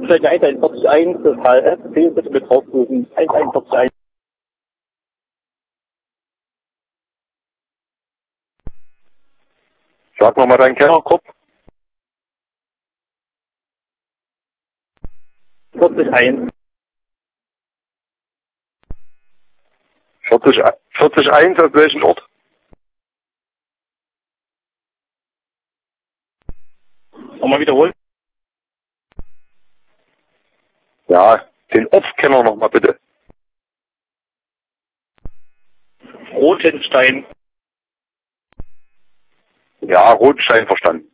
Strecke 141, das HLF, bitte mit draufrufen. 141. Sag mal deinen Kellerkopf. 41. 41 aus welchem Ort? Nochmal wiederholen. Ja, den Ortskenner nochmal bitte. Rotenstein. Ja, Rotstein verstanden.